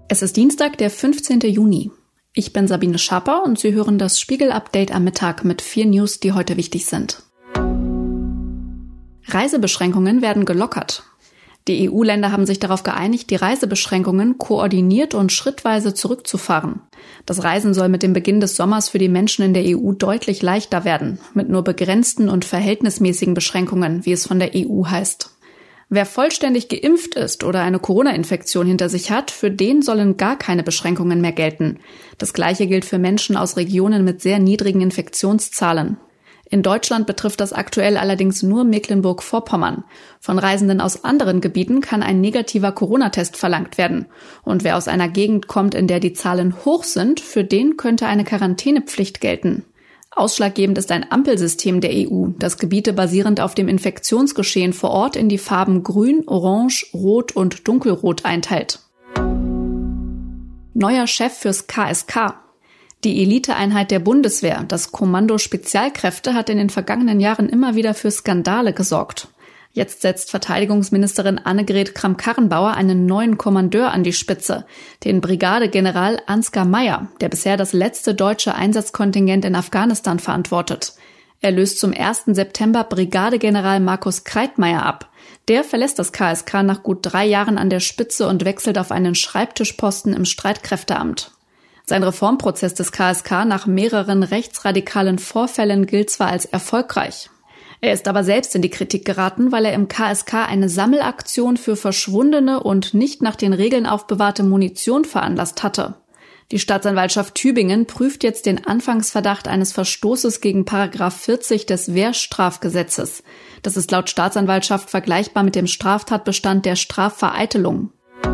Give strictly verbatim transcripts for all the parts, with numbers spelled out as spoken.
Es ist Dienstag, der fünfzehnten Juni. Ich bin Sabine Schapper und Sie hören das Spiegel-Update am Mittag mit vier News, die heute wichtig sind. Reisebeschränkungen werden gelockert. Die E U-Länder haben sich darauf geeinigt, die Reisebeschränkungen koordiniert und schrittweise zurückzufahren. Das Reisen soll mit dem Beginn des Sommers für die Menschen in der E U deutlich leichter werden, mit nur begrenzten und verhältnismäßigen Beschränkungen, wie es von der E U heißt. Wer vollständig geimpft ist oder eine Corona-Infektion hinter sich hat, für den sollen gar keine Beschränkungen mehr gelten. Das Gleiche gilt für Menschen aus Regionen mit sehr niedrigen Infektionszahlen. In Deutschland betrifft das aktuell allerdings nur Mecklenburg-Vorpommern. Von Reisenden aus anderen Gebieten kann ein negativer Corona-Test verlangt werden. Und wer aus einer Gegend kommt, in der die Zahlen hoch sind, für den könnte eine Quarantänepflicht gelten. Ausschlaggebend ist ein Ampelsystem der E U, das Gebiete basierend auf dem Infektionsgeschehen vor Ort in die Farben Grün, Orange, Rot und Dunkelrot einteilt. Neuer Chef fürs K S K. Die Eliteeinheit der Bundeswehr, das Kommando Spezialkräfte, hat in den vergangenen Jahren immer wieder für Skandale gesorgt. Jetzt setzt Verteidigungsministerin Annegret Kramp-Karrenbauer einen neuen Kommandeur an die Spitze, den Brigadegeneral Ansgar Meyer, der bisher das letzte deutsche Einsatzkontingent in Afghanistan verantwortet. Er löst zum ersten September Brigadegeneral Markus Kreitmeier ab. Der verlässt das K S K nach gut drei Jahren an der Spitze und wechselt auf einen Schreibtischposten im Streitkräfteamt. Sein Reformprozess des K S K nach mehreren rechtsradikalen Vorfällen gilt zwar als erfolgreich. Er ist aber selbst in die Kritik geraten, weil er im K S K eine Sammelaktion für verschwundene und nicht nach den Regeln aufbewahrte Munition veranlasst hatte. Die Staatsanwaltschaft Tübingen prüft jetzt den Anfangsverdacht eines Verstoßes gegen Paragraph vierzig des Wehrstrafgesetzes. Das ist laut Staatsanwaltschaft vergleichbar mit dem Straftatbestand der Strafvereitelung.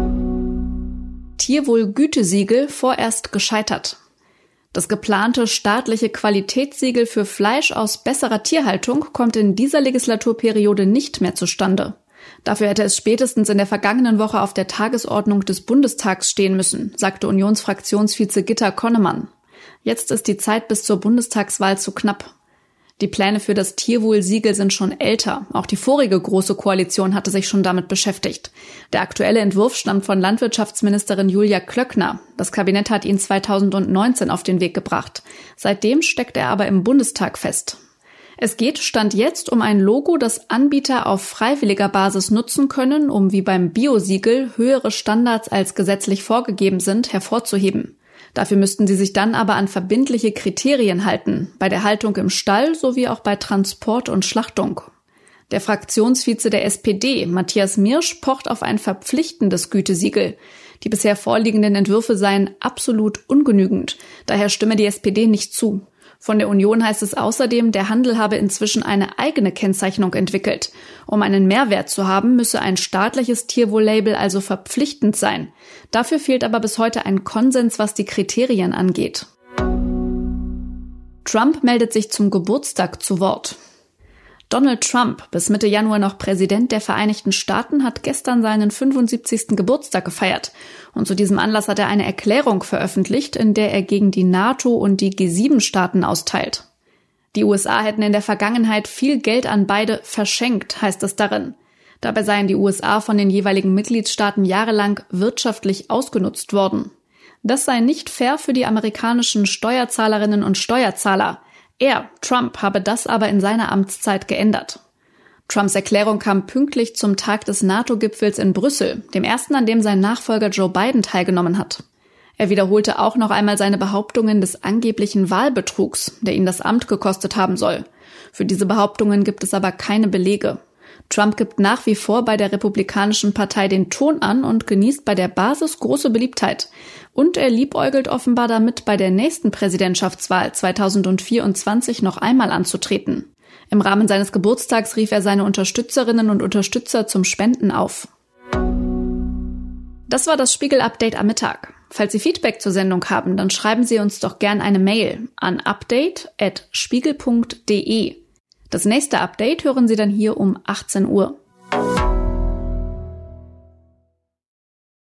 Tierwohl-Gütesiegel vorerst gescheitert. Das geplante staatliche Qualitätssiegel für Fleisch aus besserer Tierhaltung kommt in dieser Legislaturperiode nicht mehr zustande. Dafür hätte es spätestens in der vergangenen Woche auf der Tagesordnung des Bundestags stehen müssen, sagte Unionsfraktionsvize Gitta Connemann. Jetzt ist die Zeit bis zur Bundestagswahl zu knapp. Die Pläne für das Tierwohl-Siegel sind schon älter. Auch die vorige Große Koalition hatte sich schon damit beschäftigt. Der aktuelle Entwurf stammt von Landwirtschaftsministerin Julia Klöckner. Das Kabinett hat ihn zweitausendneunzehn auf den Weg gebracht. Seitdem steckt er aber im Bundestag fest. Es geht Stand jetzt um ein Logo, das Anbieter auf freiwilliger Basis nutzen können, um wie beim Bio-Siegel höhere Standards als gesetzlich vorgegeben sind, hervorzuheben. Dafür müssten sie sich dann aber an verbindliche Kriterien halten, bei der Haltung im Stall sowie auch bei Transport und Schlachtung. Der Fraktionsvize der S P D, Matthias Mirsch, pocht auf ein verpflichtendes Gütesiegel. Die bisher vorliegenden Entwürfe seien absolut ungenügend, daher stimme die S P D nicht zu. Von der Union heißt es außerdem, der Handel habe inzwischen eine eigene Kennzeichnung entwickelt. Um einen Mehrwert zu haben, müsse ein staatliches Tierwohl-Label also verpflichtend sein. Dafür fehlt aber bis heute ein Konsens, was die Kriterien angeht. Trump meldet sich zum Geburtstag zu Wort. Donald Trump, bis Mitte Januar noch Präsident der Vereinigten Staaten, hat gestern seinen fünfundsiebzigsten Geburtstag gefeiert. Und zu diesem Anlass hat er eine Erklärung veröffentlicht, in der er gegen die NATO und die G sieben Staaten austeilt. Die U S A hätten in der Vergangenheit viel Geld an beide verschenkt, heißt es darin. Dabei seien die U S A von den jeweiligen Mitgliedstaaten jahrelang wirtschaftlich ausgenutzt worden. Das sei nicht fair für die amerikanischen Steuerzahlerinnen und Steuerzahler. Er, Trump, habe das aber in seiner Amtszeit geändert. Trumps Erklärung kam pünktlich zum Tag des NATO-Gipfels in Brüssel, dem ersten, an dem sein Nachfolger Joe Biden teilgenommen hat. Er wiederholte auch noch einmal seine Behauptungen des angeblichen Wahlbetrugs, der ihn das Amt gekostet haben soll. Für diese Behauptungen gibt es aber keine Belege. Trump gibt nach wie vor bei der Republikanischen Partei den Ton an und genießt bei der Basis große Beliebtheit. Und er liebäugelt offenbar damit, bei der nächsten Präsidentschaftswahl zweitausendvierundzwanzig noch einmal anzutreten. Im Rahmen seines Geburtstags rief er seine Unterstützerinnen und Unterstützer zum Spenden auf. Das war das Spiegel-Update am Mittag. Falls Sie Feedback zur Sendung haben, dann schreiben Sie uns doch gern eine Mail an update at spiegel punkt de. Das nächste Update hören Sie dann hier um achtzehn Uhr.